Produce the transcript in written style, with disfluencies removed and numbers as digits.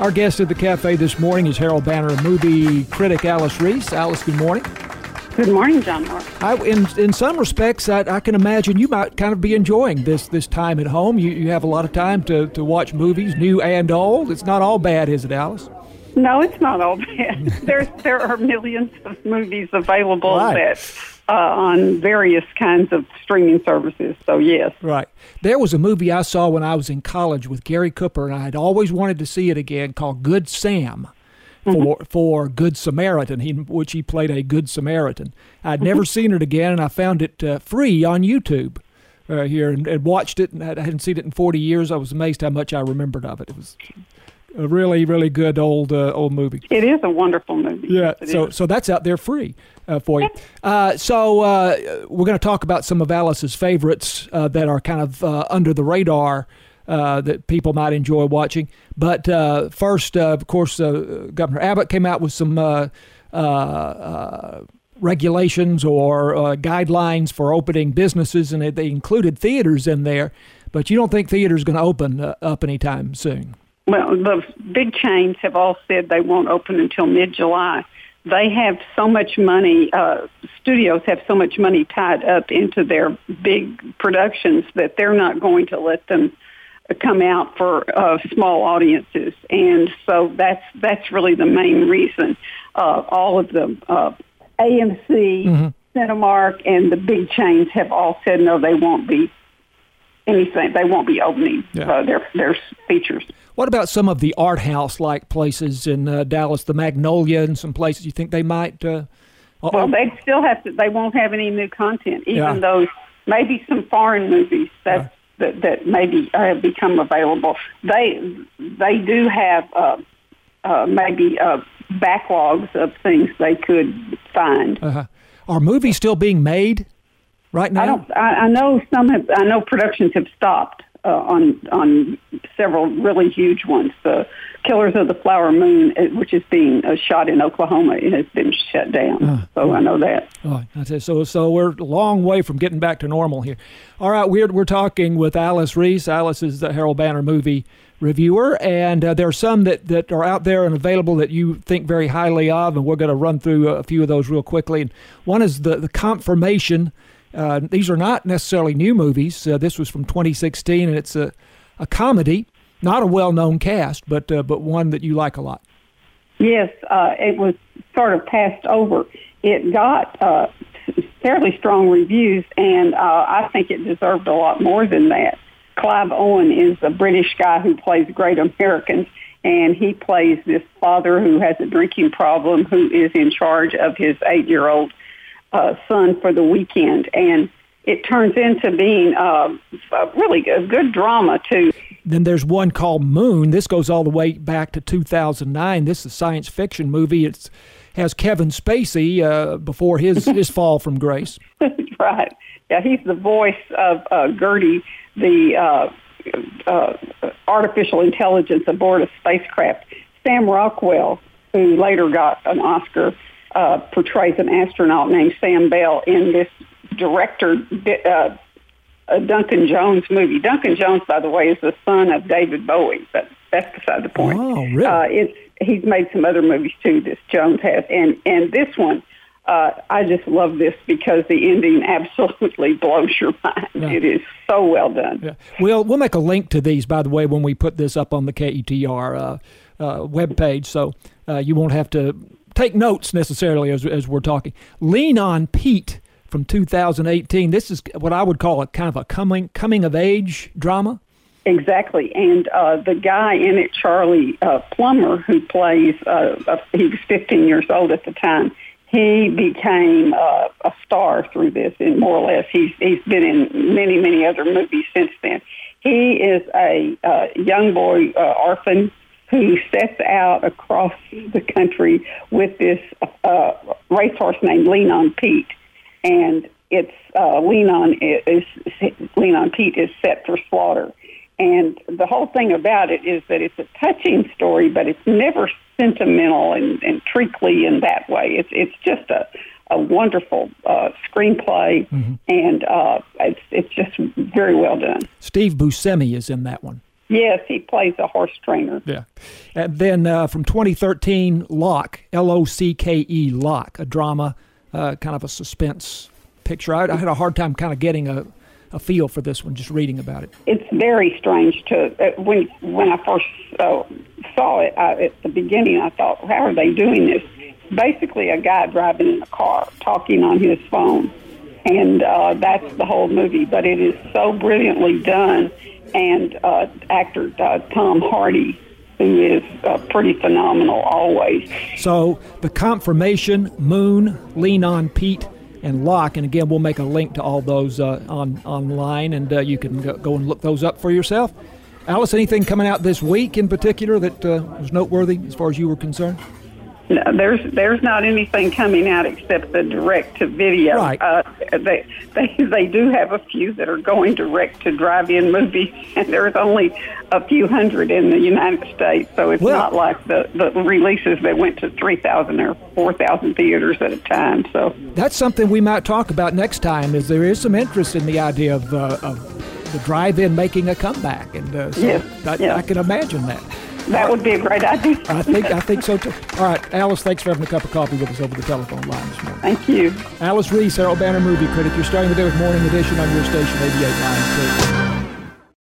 Our guest at the cafe this morning is Harold Banner movie critic Alice Reese. Alice, good morning. Good morning, John Moore. In some respects, I can imagine you might kind of be enjoying this time at home. You have a lot of time to watch movies, new and old. It's not all bad, is it, Alice? No, it's not all bad. There are millions of movies available right. that on various kinds of streaming services, so yes. Right. There was a movie I saw when I was in college with Gary Cooper, and I had always wanted to see it again, called Good Sam. For Good Samaritan, which he played a Good Samaritan. I'd never seen it again, and I found it free on YouTube here and watched it, and I hadn't seen it in 40 years. I was amazed how much I remembered of it. It was a really, really good old movie. It is a wonderful movie. Yeah, so that's out there free for you. So we're going to talk about some of Alice's favorites that are kind of under the radar that people might enjoy watching. But first, of course, Governor Abbott came out with some regulations or guidelines for opening businesses, and they included theaters in there. But you don't think theaters going to open up anytime soon? Well, the big chains have all said they won't open until mid-July. They have so much money, studios have so much money tied up into their big productions that they're not going to let them come out for small audiences, and so that's really the main reason. All of the AMC, Cinemark, and the big chains have all said no, they won't be anything. They won't be opening their features. What about some of the art house-like places in Dallas, the Magnolia, and some places you think they might? Well, they still have to. They won't have any new content, even though maybe some foreign movies that maybe have become available. They do have maybe backlogs of things they could find. Are movies still being made right now? I know some have. I know productions have stopped on several really huge ones. The Killers of the Flower Moon, which is being shot in Oklahoma, it has been shut down. I know that. So we're a long way from getting back to normal here. All right, we're talking with Alice Reese. Alice is the Harold Banner movie reviewer, and there are some that are out there and available that you think very highly of, and we're going to run through a few of those real quickly. And one is the Confirmation. These are not necessarily new movies. This was from 2016, and it's a comedy, not a well-known cast, but one that you like a lot. Yes, it was sort of passed over. It got fairly strong reviews, and I think it deserved a lot more than that. Clive Owen is a British guy who plays Great Americans, and he plays this father who has a drinking problem who is in charge of his 8-year-old son for the weekend, and it turns into being really a good drama, too. Then there's one called Moon. This goes all the way back to 2009. This is a science fiction movie. It has Kevin Spacey before his fall from grace. Right. Yeah, he's the voice of Gertie, the artificial intelligence aboard a spacecraft. Sam Rockwell, who later got an Oscar, portrays an astronaut named Sam Bell in this director Duncan Jones movie. Duncan Jones, by the way, is the son of David Bowie, but that's beside the point. Oh, really? He's made some other movies too, this Jones has, and this one, I just love this because the ending absolutely blows your mind. Yeah. It is so well done. Yeah. We'll make a link to these, by the way, when we put this up on the KETR webpage, so you won't have to take notes necessarily as we're talking. Lean on Pete from 2018. This is what I would call a kind of a coming of age drama. Exactly, and the guy in it, Charlie Plummer, who plays, he was 15 years old at the time. He became a star through this, and more or less, he's been in many other movies since then. He is a young boy orphan who sets out across the country with this racehorse named Lean on Pete, and it's Lean on Pete is set for slaughter. And the whole thing about it is that it's a touching story, but it's never sentimental and treacly in that way. It's just a wonderful screenplay, and it's just very well done. Steve Buscemi is in that one. Yes, he plays a horse trainer. Yeah. And then from 2013, Locke, L-O-C-K-E, Locke, a drama, kind of a suspense picture. I had a hard time kind of getting a feel for this one, just reading about it. It's very strange when I first saw it at the beginning. I thought, how are they doing this? Basically, a guy driving in a car talking on his phone, and that's the whole movie. But it is so brilliantly done, and actor Tom Hardy, who is pretty phenomenal always. So The Confirmation, Moon, Lean on Pete, and Locke, and again, we'll make a link to all those online, and you can go and look those up for yourself. Alice, anything coming out this week in particular that was noteworthy as far as you were concerned? No, there's not anything coming out except the direct to video. Right. They do have a few that are going direct to drive-in movies, and there's only a few hundred in the United States, so it's not like the releases that went to 3,000 or 4,000 theaters at a time. So that's something we might talk about next time. Is there is some interest in the idea of the drive-in making a comeback, and I can imagine that. That would be a great idea. I think so too. All right, Alice, thanks for having a cup of coffee with us over the telephone line this morning. Thank you. Alice Reese, Harold Banner movie critic. You're starting the day with Morning Edition on your station, 88.9.